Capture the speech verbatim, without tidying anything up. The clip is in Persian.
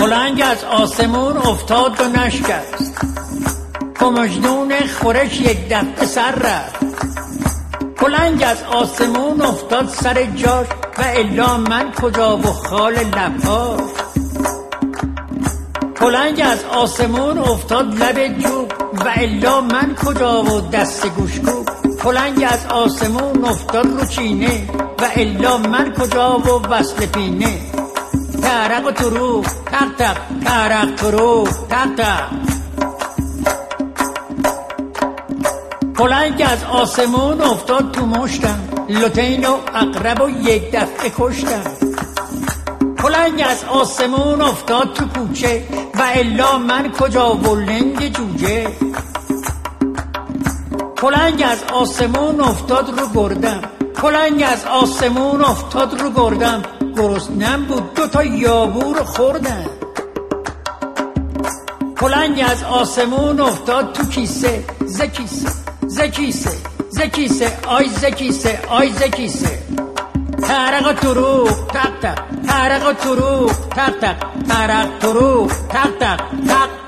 پلنگ از آسمون افتاد و نشکست، کمجدون خورش یک دفعه سر رفت. پلنگ از آسمون افتاد سر جاش و الا من کجا و خال لبهاش. پلنگ از آسمون افتاد لب جوب و الا من کجا و دست گوشکوب. پلنگ از آسمون افتاد رو چینه و الا من کجا و وصل پینه. ترق و تروق تق تق ترق تروق تق تق. پلنگ از آسمون افتاد تو مشتم، لوتین و عقرب و یک دفعه کشتم. پلنگ از آسمون افتاد تو کوچه و الا من کجا و لنگ جوجه. پلنگ از آسمون افتاد رو گردم، پلنگ از آسمون افتاد رو گردم. گرسنم بود دو تا یابور خوردم. پلنگ از آسمون افتاد تو کیسه، ز کیسه ز کیسه ز کیسه آی ز کیسه آی ز کیسه. ترق تروق تق تق ترق تروق تق تق ترق تروق تق تق تق